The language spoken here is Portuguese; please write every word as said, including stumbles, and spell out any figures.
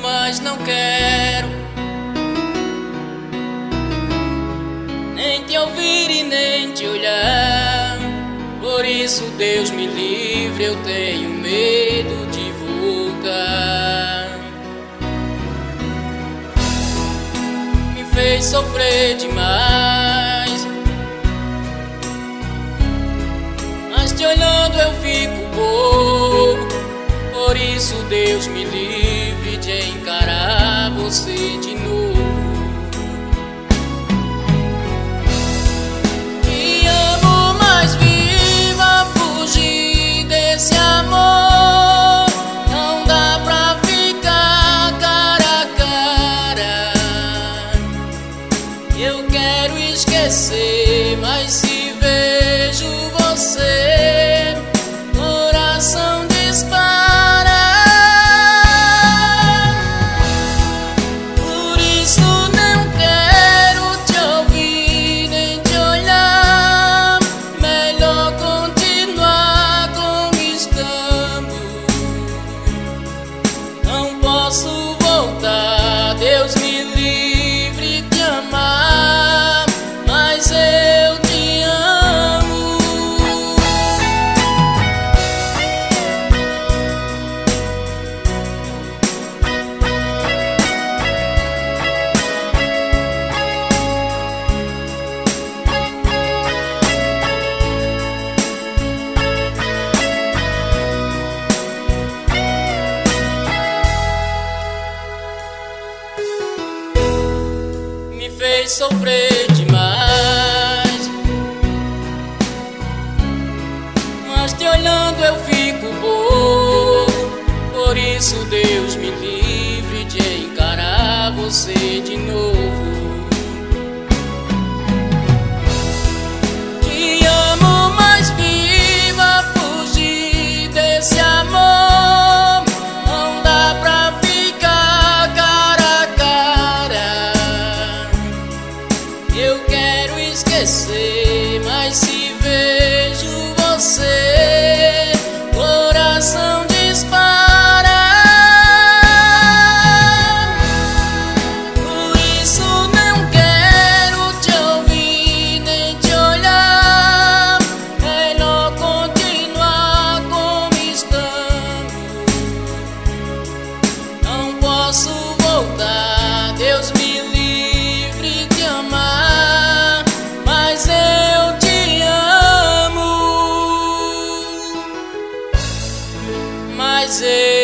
mas não quero nem te ouvir e nem te olhar. Por isso, Deus me livre, eu tenho medo de voltar. Me fez sofrer demais, mas te olhando eu fico bobo. Por isso, Deus me livre de encarar você de novo. Te amo, mas viva fugir desse amor. Não dá pra ficar cara a cara. Eu quero esquecer, mas se vejo você, coração dispara. Posso voltar, Deus me livre de amar, mas eu te amo. Me fez sofrer demais, mas te olhando eu fico bobo. Por isso, Deus me livre de encarar você de novo. Te amo, mas viva fugir desse amor. Não dá pra ficar cara a cara. Eu quero esquecer, mas se vejo você, coração dispara. Por isso não quero te ouvir nem te olhar. Melhor continuar como estamos. Não posso voltar, Deus me livre de amar, mas eu te amo, mas eu